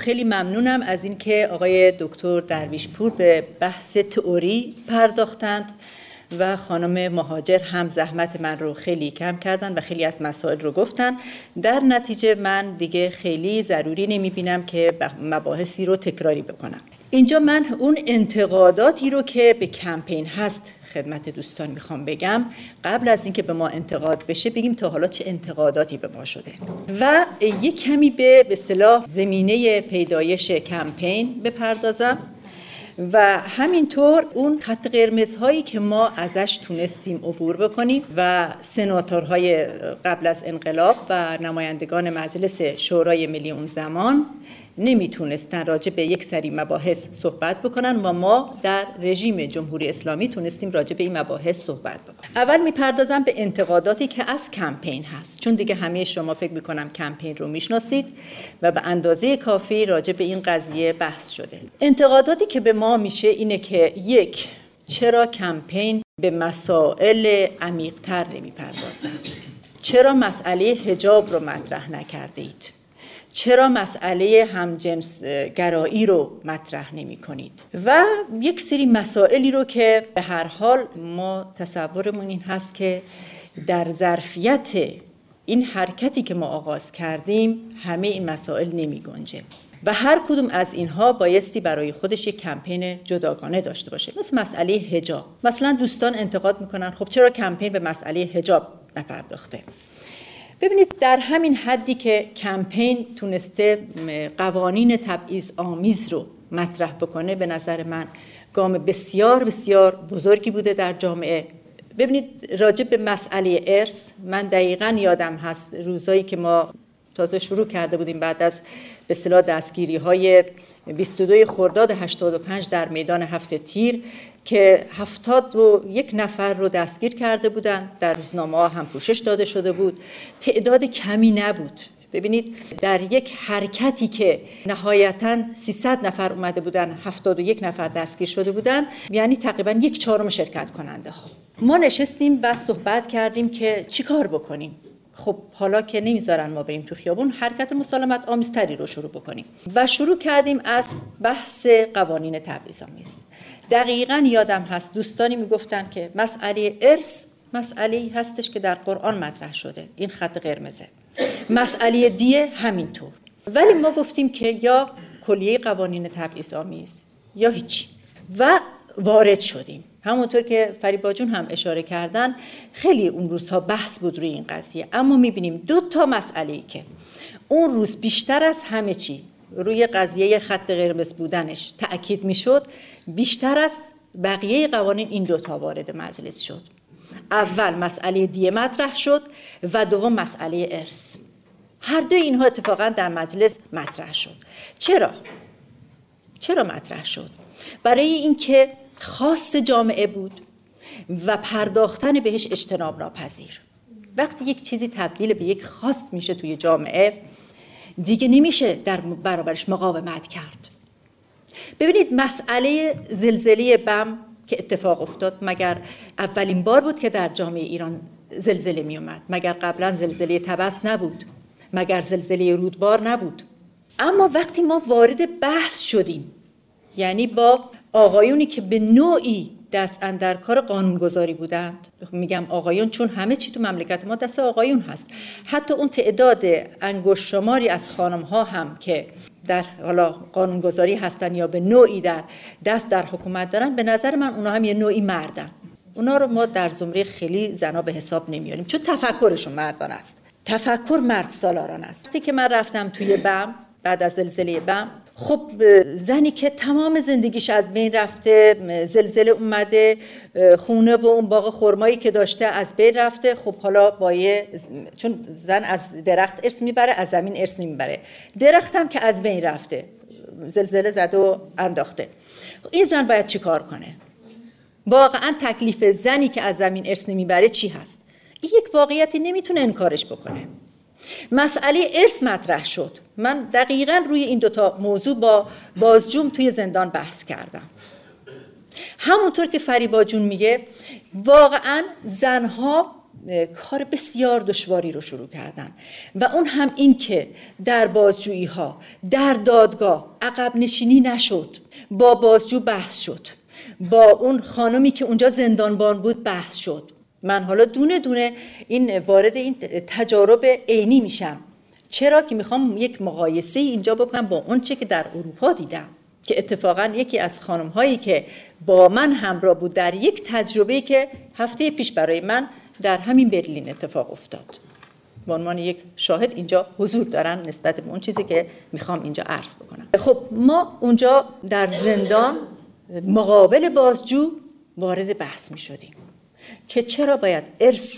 خیلی ممنونم از اینکه آقای دکتر درویشپور به بحث تئوری پرداختند و خانم مهاجر هم زحمت من رو خیلی کم کردن و خیلی از مسائل رو گفتن. در نتیجه من دیگه خیلی ضروری نمیبینم که مباحثی رو تکراری بکنم. اینجا من اون انتقاداتی رو که به کمپین هست خدمت دوستان میخوام بگم. قبل از اینکه به ما انتقاد بشه بگیم تا حالا چه انتقاداتی به ما شده و یک کمی به اصطلاح زمینه پیدایش کمپین بپردازم و همینطور اون خط قرمزهایی که ما ازش تونستیم عبور بکنیم و سناتورهای قبل از انقلاب و نمایندگان مجلس شورای ملی اون زمان نمیتونستن راجع به یک سری مباحث صحبت بکنن و ما در رژیم جمهوری اسلامی تونستیم راجع به این مباحث صحبت بکنیم. اول میپردازم به انتقاداتی که از کمپین هست، چون دیگه همه شما فکر میکنم کمپین رو میشناسید و به اندازه کافی راجع به این قضیه بحث شده. انتقاداتی که به ما میشه اینه که یک، چرا کمپین به مسائل عمیق‌تر نمیپردازد؟ چرا مسئله حجاب رو مطرح نکرده اید؟ چرا مسئله همجنس گرایی رو مطرح نمی کنید؟ و یک سری مسائلی رو که به هر حال ما تصورمون این هست که در ظرفیت این حرکتی که ما آغاز کردیم همه این مسائل نمی گنجه و هر کدوم از اینها بایستی برای خودش یک کمپین جداگانه داشته باشه. مثل مسئله حجاب، مثلا دوستان انتقاد میکنن خب چرا کمپین به مسئله حجاب نپرداخته؟ ببینید در همین حدی که کمپین تونسته قوانین تبعیض آمیز رو مطرح بکنه، به نظر من گام بسیار بسیار بزرگی بوده در جامعه. ببینید راجع به مسئله ارث، من دقیقاً یادم هست روزایی که ما تازه شروع کرده بودیم بعد از به اصطلاح دستگیری‌های 22 خرداد 85 در میدان هفت تیر که 71 نفر رو دستگیر کرده بودن، در روزنامه‌ها هم پوشش داده شده بود، تعداد کمی نبود. ببینید در یک حرکتی که نهایتاً 300 نفر اومده بودن، 71 نفر دستگیر شده بودن، یعنی تقریباً 1/4 شرکت کننده ها. ما نشستیم و صحبت کردیم که چی کار بکنیم. خب حالا که نمیذارن ما بریم تو خیابون، حرکت مسالمت آمیزتری رو شروع بکنیم و شروع کردیم از بحث قوانین تبعیض‌آمیز. دقیقاً یادم هست دوستانی میگفتن که مسئله ارث مسئله‌ای هستش که در قرآن مطرح شده، این خط قرمزه. مسئله دیه همینطور. ولی ما گفتیم که یا کلیه قوانین تبعیض‌آمیز یا هیچی و وارد شدیم. همونطور که فریبا جون هم اشاره کردن خیلی اون روزها بحث بود روی این قضیه، اما میبینیم 2 مسئله‌ای که اون روز بیشتر از همه چی روی قضیه خط قرمز بودنش تأکید میشد، بیشتر از بقیه قوانین این 2 وارد مجلس شد. اول مسئله دیه مطرح شد و دوم مسئله ارث. هر دو اینها اتفاقا در مجلس مطرح شد. چرا مطرح شد؟ برای اینکه خواست جامعه بود و پرداختن بهش اجتناب ناپذیر. وقتی یک چیزی تبدیل به یک خواست میشه توی جامعه دیگه نمیشه در برابرش مقاومت کرد. ببینید مسئله زلزله بم که اتفاق افتاد، مگر اولین بار بود که در جامعه ایران زلزله می اومد؟ مگر قبلا زلزله طبس نبود؟ مگر زلزله رودبار نبود؟ اما وقتی ما وارد بحث شدیم، یعنی با آقایونی که به نوعی دست اندر کار قانونگذاری بودند، میگم آقایون چون همه چی تو مملکت ما دست آقایون هست، حتی اون تعداد انگشت شماری از خانم ها هم که در حالا قانونگذاری هستن یا به نوعی در دست در حکومت دارن، به نظر من اونا هم یه نوعی مردن. اونا رو ما در زمره خیلی زنا به حساب نمیاریم چون تفکرشون مردان است، تفکر مرد سالاران است. وقتی که من رفتم توی بم بعد از زلزله بم، خب زنی که تمام زندگیش از بین رفته، زلزله اومده، خونه و اون باغ خرمایی که داشته از بین رفته، خب حالا چون زن از درخت ارث میبره، از زمین ارث نمیبره، درخت هم که از بین رفته، زلزله زده و انداخته، این زن باید چی کار کنه؟ واقعا تکلیف زنی که از زمین ارث نمیبره چی هست؟ این یک واقعیتی نمیتونه انکارش بکنه. مسئله ارث مطرح شد. من دقیقاً روی این 2 موضوع با بازجوم توی زندان بحث کردم. همونطور که فریبا جون میگه، واقعاً زنها کار بسیار دشواری رو شروع کردن و اون هم این که در بازجویی ها در دادگاه عقب نشینی نشد، با بازجو بحث شد، با اون خانمی که اونجا زندانبان بود بحث شد. من حالا دونه دونه وارد این تجارب عینی میشم. چرا که میخوام یک مقایسه اینجا بکنم با اون چه که در اروپا دیدم، که اتفاقا یکی از خانم هایی که با من همراه بود در یک تجربه که هفته پیش برای من در همین برلین اتفاق افتاد، به عنوان یک شاهد اینجا حضور دارن نسبت به اون چیزی که میخوام اینجا عرض بکنم. خب ما اونجا در زندان مقابل بازجو وارد بحث میشدیم که چرا باید ارث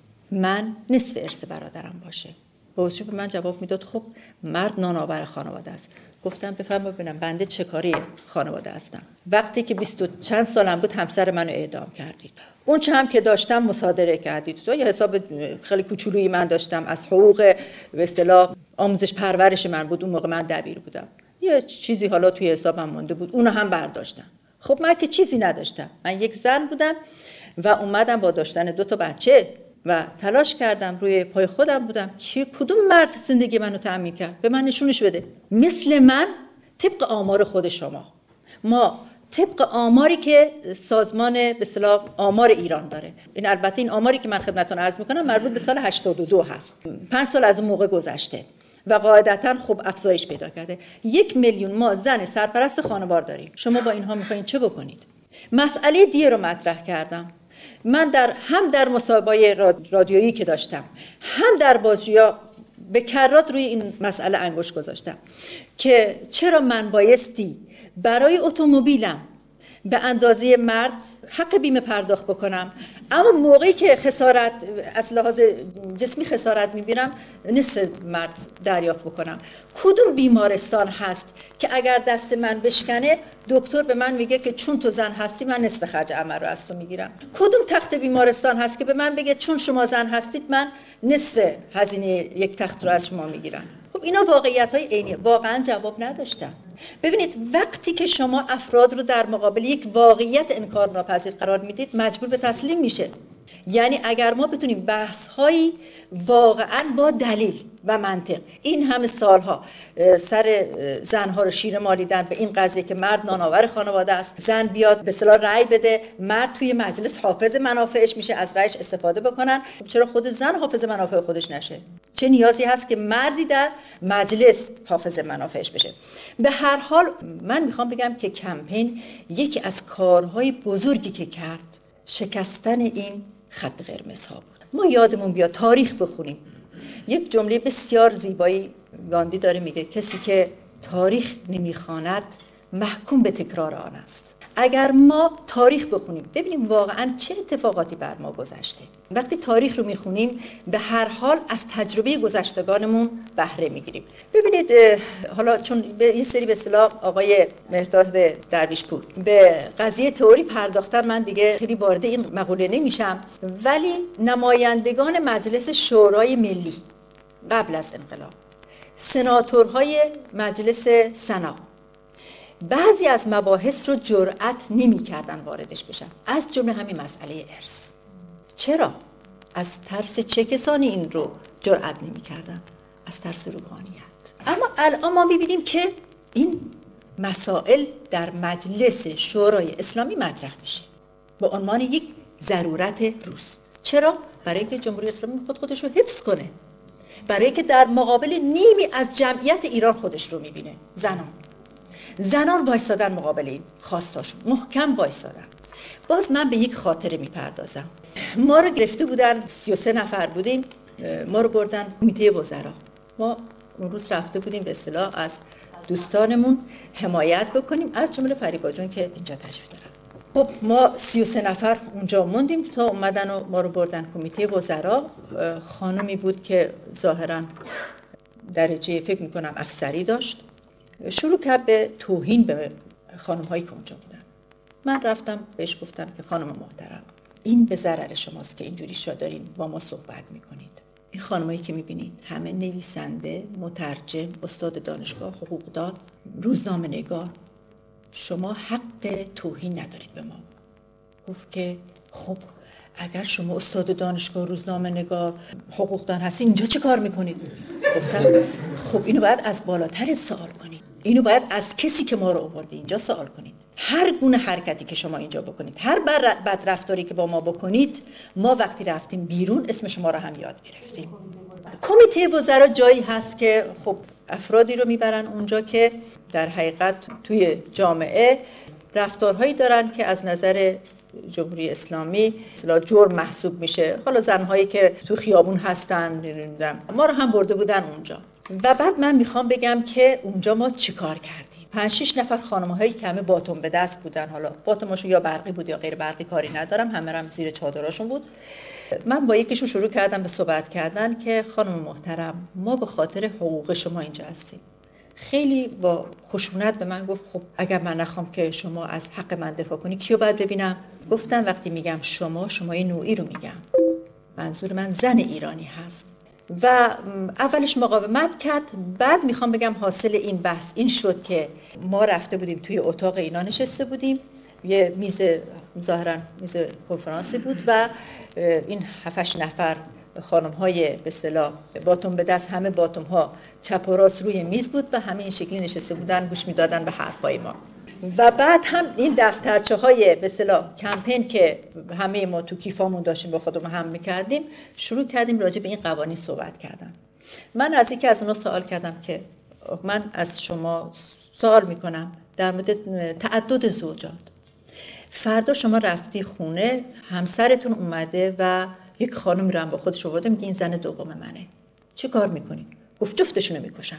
من نصف ارث برادرم باشه. بازجو به من جواب میداد خب مرد نانآور خانواده است. گفتم بفرما ببینم بنده چه کاری خانواده هستم؟ وقتی که 20 و چند سالم بود همسر منو اعدام کردید. اون چه هم که داشتم مصادره کردید. تو یه حساب خیلی کوچولویی من داشتم از حقوق به اصطلاح آموزش پرورش من بود. اون موقع من دبیر بودم. یه چیزی حالا توی حسابم مونده بود. اونو هم برداشتم. خب من که چیزی نداشتم. من یک زن بودم و اومدم با داشتن 2 تا بچه و تلاش کردم، روی پای خودم بودم که کدوم مرد زندگی منو تأمین کرد، به من نشونش بده. مثل من طبق آمار خود شما، ما طبق آماری که سازمان به اصطلاح آمار ایران داره، این البته این آماری که من خدمتتون عرض میکنم مربوط به سال 82 هست، 5 سال از اون موقع گذشته و قاعدتاً خب افزایش پیدا کرده. 1 میلیون ما زن سرپرست خانوار داریم. شما با اینها میخواین چه بکنید؟ مسئله دیه رو مطرح کردم. من هم در مصاحبه‌های رادیویی که داشتم، هم در بازجویی‌ها به کرات روی این مسئله انگشت گذاشتم که چرا من بایستی برای اتومبیلم به اندازه مرد حق بیمه پرداخت بکنم، اما موقعی که خسارت از لحاظ جسمی خسارت میبینم نصف مرد دریافت بکنم. کدوم بیمارستان هست که اگر دست من بشکنه دکتر به من میگه که چون تو زن هستی من نصف خرج عمل رو از تو میگیرم؟ کدوم تخت بیمارستان هست که به من بگه چون شما زن هستید من نصف هزینه یک تخت رو از شما میگیرم؟ خب اینا واقعیت‌های عینیه. واقعا جواب نداشتم. ببینید وقتی که شما افراد رو در مقابل یک واقعیت انکارناپذیر قرار میدید مجبور به تسلیم میشه. یعنی اگر ما بتونیم بحث‌هایی واقعاً با دلیل و منطق، این همه سالها سر زنها رو شیره مالیدن به این قضیه که مرد نانآور خانواده است، زن بیاد به اصطلاح رأی بده، مرد توی مجلس حافظ منافعش میشه، از رأیش استفاده بکنن. چرا خود زن حافظ منافع خودش نشه؟ چه نیازی هست که مردی در مجلس حافظ منافعش بشه؟ به هر حال من میخوام بگم که کمپین یکی از کارهای بزرگی که کرد شکستن این خط قرمز ها بود. ما یادمون بیاد تاریخ بخونیم. یک جمله بسیار زیبایی گاندی داره، میگه کسی که تاریخ نمیخواند محکوم به تکرار آن است. اگر ما تاریخ بخونیم ببینیم واقعا چه اتفاقاتی بر ما گذشته، وقتی تاریخ رو میخونیم به هر حال از تجربه گذشتگانمون بهره میگیریم. ببینید حالا چون به یه سری به اصطلاح آقای مهرداد درویشپور به قضیه تئوری پرداختن، من دیگه خیلی وارد این مقوله نمیشم، ولی نمایندگان مجلس شورای ملی قبل از انقلاب، سناتورهای مجلس سنا، بعضی از مباحث رو جرأت نمی‌کردن واردش بشن، از جمله همین مسئله ارث. چرا؟ از ترس چه کسانی این رو جرأت نمی‌کردن؟ از ترس روحانیت. اما الان ما می‌بینیم که این مسائل در مجلس شورای اسلامی مطرح میشه به عنوان یک ضرورت روز. چرا؟ برای اینکه جمهوری اسلامی خودش رو حفظ کنه، برای اینکه در مقابل نیمی از جمعیت ایران خودش رو می‌بینه. زنان وایسادن مقابل این خواستاشون، محکم وایسادن. باز من به یک خاطره میپردازم. ما رو گرفته بودن، 33 نفر بودیم، ما رو بردن کمیته وزرا. ما اون روز رفته بودیم به اصطلاح از دوستانمون حمایت بکنیم، از جمله فریبا جون که اینجا تشریف دارن. خب ما 33 نفر اونجا موندیم تا اومدن و ما رو بردن کمیته وزرا. خانمی بود که ظاهراً درجه فکر میکنم افسری داشت، شروع کرد به توهین به خانم هایی که اونجا بودن. من رفتم بهش گفتم که خانم محترم، این به ضرر شماست که اینجوری دارین با ما صحبت میکنید. این خانمایی که میبینید همه نویسنده، مترجم، استاد دانشگاه، حقوقدان، روزنامه نگار، شما حق توهین ندارید به ما. گفت که خب اگر شما استاد دانشگاه، روزنامه نگار، حقوقدان هستین اینجا چه کار میکنید؟ گفتم خب اینو باید از بالاتر سوال کنید، اینو باید از کسی که ما رو آورده اینجا سوال کنید. هر گونه حرکتی که شما اینجا بکنید، هر بدرفتاری که با ما بکنید، ما وقتی رفتیم بیرون اسم شما رو هم یاد گرفتیم. کمیته وزرا جایی هست که خب افرادی رو میبرن اونجا که در حقیقت توی جامعه رفتارهایی دارن که از نظر جمهوری اسلامی اصطلاح جرم محسوب میشه. حالا زنهایی که تو خیابون هستن، ما رو هم برده بودن اونجا. و بعد من میخوام بگم که اونجا ما چیکار کردیم. 5-6 نفر خانم‌هایی که همه باتوم به دست بودن، حالا باتومشون یا برقی بود یا غیر برقی کاری ندارم، همه هم زیر چادراشون بود. من با یکیشون شروع کردم به صحبت کردن که خانم محترم، ما به خاطر حقوق شما اینجا هستیم. خیلی با خشونت به من گفت خب اگر من نخوام که شما از حق من دفاع کنی کیو باید ببینم؟ گفتم وقتی میگم شمای نوعی رو میگم، منظور من زن ایرانی هست. و اولش مقاومت کرد. بعد میخوام بگم حاصل این بحث این شد که ما رفته بودیم توی اتاق اینا نشسته بودیم، یه میز ظاهرا میز کنفرانسی بود و این 7-8 نفر خانم‌های به اصطلاح باتوم به دست، همه باتوم‌ها چپ و راست روی میز بود و همه این شکلی نشسته بودن گوش میدادن به حرفای ما. و بعد هم این دفترچه‌های به اصطلاح کمپین که همه ما تو کیفامون داشتیم با خودمون هم می‌کردیم، شروع کردیم راجع به این قوانین صحبت کردن. من از یکی از اونها سوال کردم که من از شما سوال می‌کنم در مورد تعدد زوجات. فردا شما رفتی خونه، همسرتون اومده و یک خانمی رو هم با خودش آورده، میگه این زن دوم منه، چه کار میکنین؟ گفت جفتشونو میکشم.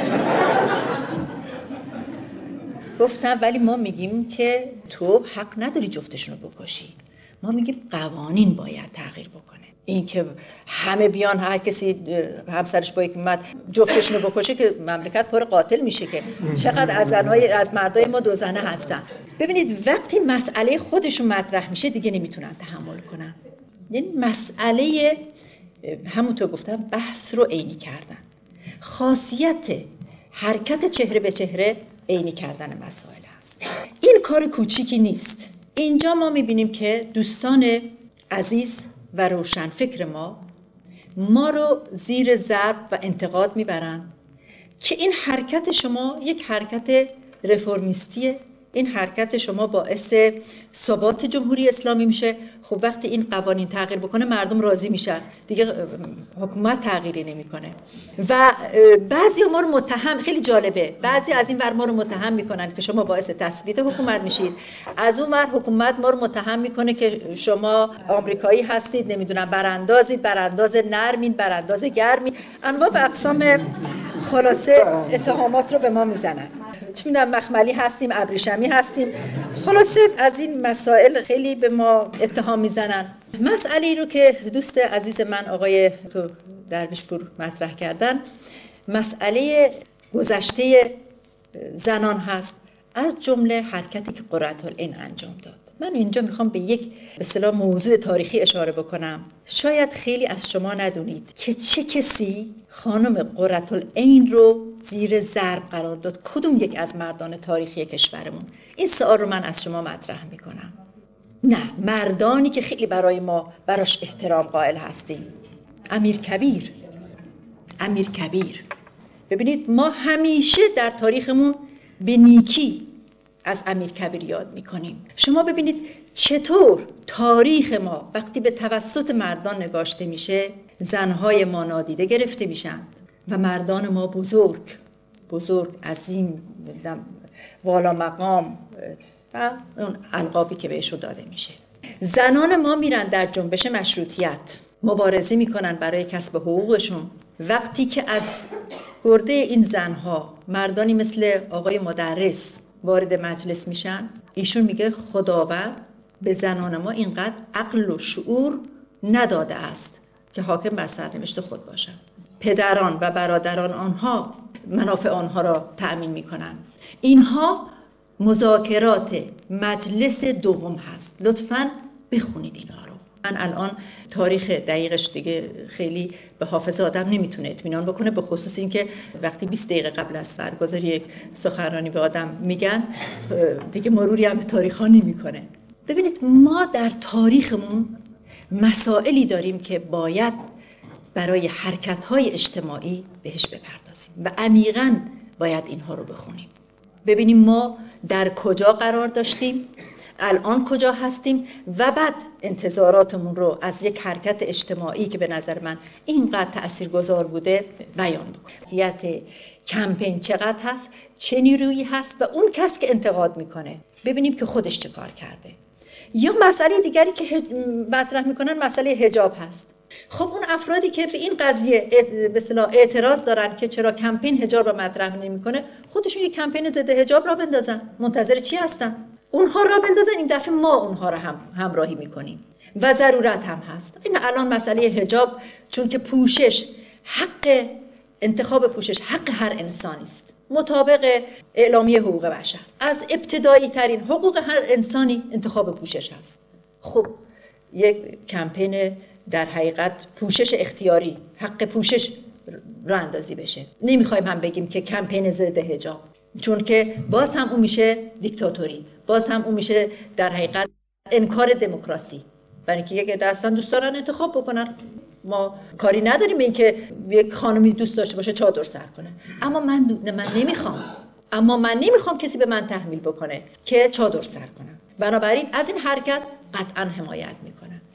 گفتم ولی ما میگیم که تو حق نداری جفتشونو بکشی، ما میگیم قوانین باید تغییر بکنه. این که همه بیان هر کسی همسرش با یک مرد جفتشونو بکشه که مملکت پر قاتل میشه. که چقدر از مردای ما دو زنه هستن. ببینید وقتی مسئله خودشون مطرح میشه دیگه نمیتونن تحمل کنن. یعنی مسئله همونطور گفتم بحث رو عینی کردن. خاصیت حرکت چهره به چهره عینی کردن مسائل هست. این کار کوچیکی نیست. اینجا ما میبینیم که دوستان عزیز و روشن فکر ما رو زیر ضرب و انتقاد میبرن که این حرکت شما یک حرکت رفرمیستیه، این حرکت شما باعث ثبات جمهوری اسلامی میشه. خب وقتی این قوانین تغییر بکنه مردم راضی میشن، دیگه حکومت تغییری نمیکنه. و بعضی ما رو متهم، خیلی جالبه، بعضی از این ور ما رو متهم میکنن که شما باعث تثبیت حکومت میشید، از اون ور حکومت ما رو متهم میکنه که شما آمریکایی هستید، نمیدونم براندازید، برانداز نرمین، برانداز گرمین، انواع و اقسام خلاصه اتهامات رو به ما میزنن. چه میدونم مخملی هستیم، ابریشمی هستیم، خلاصه از این مسائل خیلی به ما اتهام میزنن. مسئله رو که دوست عزیز من آقای درویشپور مطرح کردن، مسئله گذشته زنان هست، از جمله حرکتی که قرةالعین انجام داد. من اینجا میخوام به یک به اصطلاح موضوع تاریخی اشاره بکنم. شاید خیلی از شما ندونید که چه کسی خانم قرةالعین رو زیر ضرب قرار داد. کدوم یک از مردان تاریخی کشورمون؟ این سوال رو من از شما مطرح میکنم. نه، مردانی که خیلی برای ما براش احترام قائل هستیم. امیر کبیر. ببینید ما همیشه در تاریخمون به نیکی از امیر کبیر یاد میکنیم. شما ببینید چطور تاریخ ما وقتی به توسط مردان نگاشته میشه، زنهای ما نادیده گرفته میشن و مردان ما بزرگ عظیم والا مقام و اون القابی که بهشون داده میشه. زنان ما میرن در جنبش مشروطیت مبارزه میکنن برای کسب حقوقشون. وقتی که از گرده این زنها مردانی مثل آقای مدرس وارد مجلس میشن، ایشون میگه خداوند به زنان ما اینقدر عقل و شعور نداده است که حاکم بر سرنوشت خود باشن. پدران و برادران آنها منافع آنها را تأمین میکنن. اینها مذاکرات مجلس دوم هست. لطفاً بخونید اینها رو. من الان تاریخ دقیقش دیگه خیلی به حافظه آدم نمیتونه اطمینان بکنه، به خصوص این که وقتی 20 دقیقه قبل از برگزاری یک سخنرانی به آدم میگن دیگه مروری هم به تاریخ ها نمیکنه. ببینید ما در تاریخمون مسائلی داریم که باید برای حرکت‌های اجتماعی بهش بپردازیم و عمیقاً باید اینها رو بخونیم، ببینیم ما در کجا قرار داشتیم، الان کجا هستیم و بعد انتظاراتمون رو از یک حرکت اجتماعی که به نظر من اینقدر تاثیرگذار بوده بیان بکنیم. کیفیت کمپین چقدر هست، چه نیرویی هست و اون کس که انتقاد میکنه ببینیم که خودش چه کار کرده. یا مسئله دیگری که مطرح میکنن مسئله حجاب هست. خب اون افرادی که به این قضیه به اصطلاح اعتراض دارن که چرا کمپین حجاب رو مطرح نمیکنه، خودشون یک کمپین ضد حجاب را بندازن، منتظر چی هستن؟ اونها را بندازن، این دفعه ما اونها را هم همراهی میکنیم و ضرورت هم هست. این الان مسئله حجاب، چون که پوشش، حق انتخاب پوشش حق هر انسانی است مطابق اعلامیه حقوق بشر، از ابتدایی ترین حقوق هر انسانی انتخاب پوشش هست. خب یک کمپین در حقیقت پوشش اختیاری، حق پوشش راه اندازی بشه. نمیخوایم هم بگیم که کمپین ضد حجاب، چون که باز هم اون میشه دیکتاتوری، باز هم اون میشه در حقیقت انکار دموکراسی، برای اینکه یک دستان دوست دارن انتخاب بکنن. ما کاری نداریم این که یک خانمی دوست داشته باشه چادر سر کنه، اما من نمیخوام کسی به من تحمیل بکنه که چادر سر کنم. بنابراین از این حرکت قطعا حمایت میکنم.